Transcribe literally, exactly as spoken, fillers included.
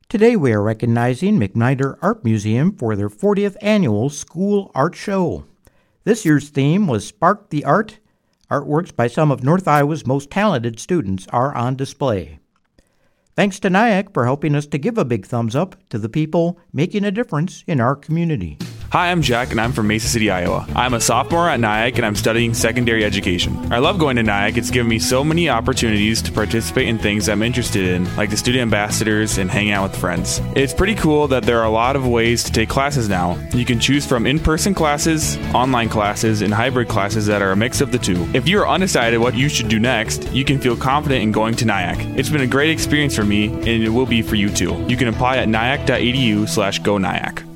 Today we are recognizing McNider Art Museum for their fortieth annual School Art Show. This year's theme was Spark the Art. Artworks by some of North Iowa's most talented students are on display. Thanks to NIAC for helping us to give a big thumbs up to the people making a difference in our community. Hi, I'm Jack, and I'm from Mesa City, Iowa. I'm a sophomore at NIAC, and I'm studying secondary education. I love going to NIAC. It's given me so many opportunities to participate in things I'm interested in, like the student ambassadors and hanging out with friends. It's pretty cool that there are a lot of ways to take classes now. You can choose from in-person classes, online classes, and hybrid classes that are a mix of the two. If you're undecided what you should do next, you can feel confident in going to NIAC. It's been a great experience for me, and it will be for you too. You can apply at niac dot e d u slash go NIAC.